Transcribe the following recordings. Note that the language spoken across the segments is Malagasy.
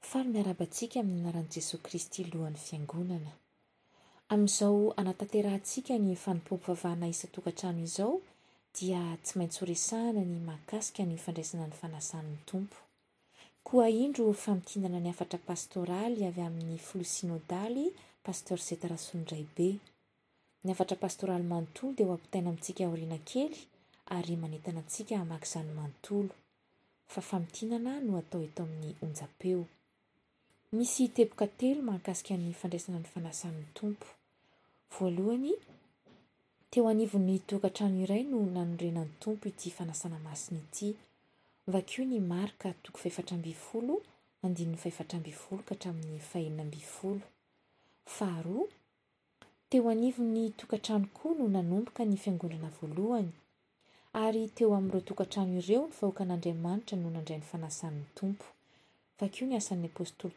Faly miarabantsika amin'ny anaran'i Jesosy Kristy lohan'ny fiangonana. Amin'izao anatanterantsika ny fanompom-pivavahana isan-tokantrano izao dia tsy maintsy ho resahana ny mahakasika ny fandraisana ny fanasan'ny tompo. Koa indro famintindana ny hafatra pastoraly avy amin'ny filoha sinodaly Pasteur Zeta Rasondraibe. Ny hafatra pastoraly manontolo dia ho ampitaina amintsika aoriana kely ary manentana antsika hamaky izany manontolo. Fa famintindana no atao eto amin'ny onjam-peo. Misy teboka telo mahakasika ny fandraisana ny fanasan'ny tompo. Voalohany, teo anivon'ny tokantrano iray no nanorenan'ny tompo ity fanasana masina ity. Vakio ny Marka 4:12 ka hatramin'ny 5:12. Faharoa, teo anivon'ny tokantrano koa no nanomboka ny fiangonana voalohany. Ary teo amin'ireo tokantrano ireo ny vahoaka an'Andriamanitra no nandray ny fanasan'ny tompo. Vakio ny asan'ny apôstôly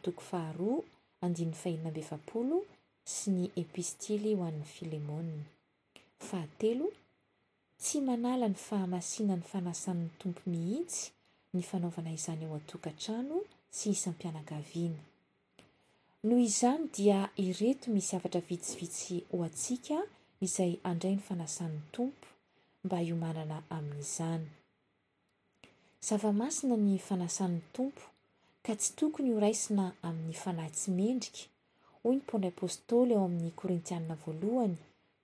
2:1-20 sy ny epistily ho an'ny Filemonina. Fahatelo, tsy manala ny fahamasinan'ny fanasan'ny tompo mihitsy ny fanaovana izany ao an-tokantrano sy isam-pianakaviana. Noho izany dia ireto misy hafatra vitsivitsy ho antsika izay handray ny fanasan'ny tompo mba hiomanana amin'izany. Zava-masina ny fanasan'ny tompo ka tsy tokony ho raisina amin'ny fanahy tsy mendrika. Hoy ny Paoly apôstôly ao amin'ny Korintianina voalohany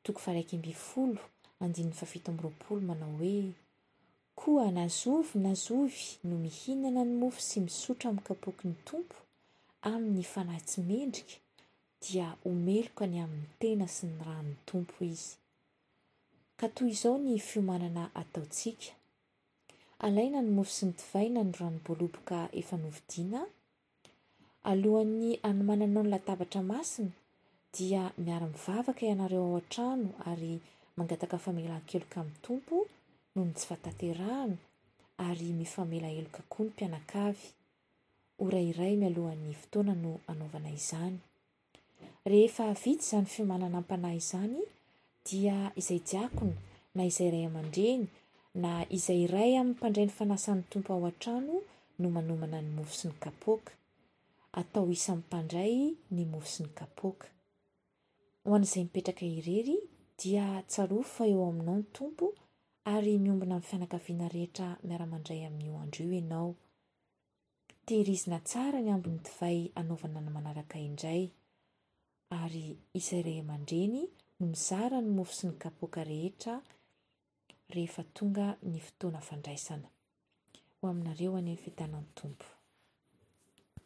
2:17 manao hoe: koa nazovy no mihinana ny mofo sy misotra amin'ny kapoky ny tompo amin'ny fanahy tsy mendrika dia homeloka ny amin'ny tena sy ny ran'ny tompo izy. Ka toy izao ny fiomanana ataontsika. Alaina ny mofo sy ny divay na ny ranom-boaloboka efa novidiana. Alohan'ny hanomananao ny latabatra masina dia miara-mivavaka ianareo ao an-trano ary mangataka famelan-keloka amin'ny tompo noho ny tsy fahatanterahana ary mifamela heloka koa ny mpianakavy. Orairay mialohan'ny fotoana no anaovana izany. Rehefa vita izany fiomanana am-panahy izany dia izay diakona na izay ray aman-dreny na izay iray amin'ny mpandray ny fanasan'ny tompo ao an-trano no manomana ny mofo sy ny kapoaka. Atao isan'ny mpandray ny mofo sy ny kapoaka. Ho an'izay mipetraka irery dia tsarovy fa eo aminao ny tompo ary miombona amin'ny fianakaviana rehetra miara-mandray amin'io andro io ianao. Tehirizina tsara ny ambiny divay anaovana ny manaraka indray ary izay ray aman-dreny no mizara ny mofo sy ny kapoaka rehetra rehefa tonga ny fotoana fandraisana. Ho aminareo any amin'ny fitanan'ny tompo.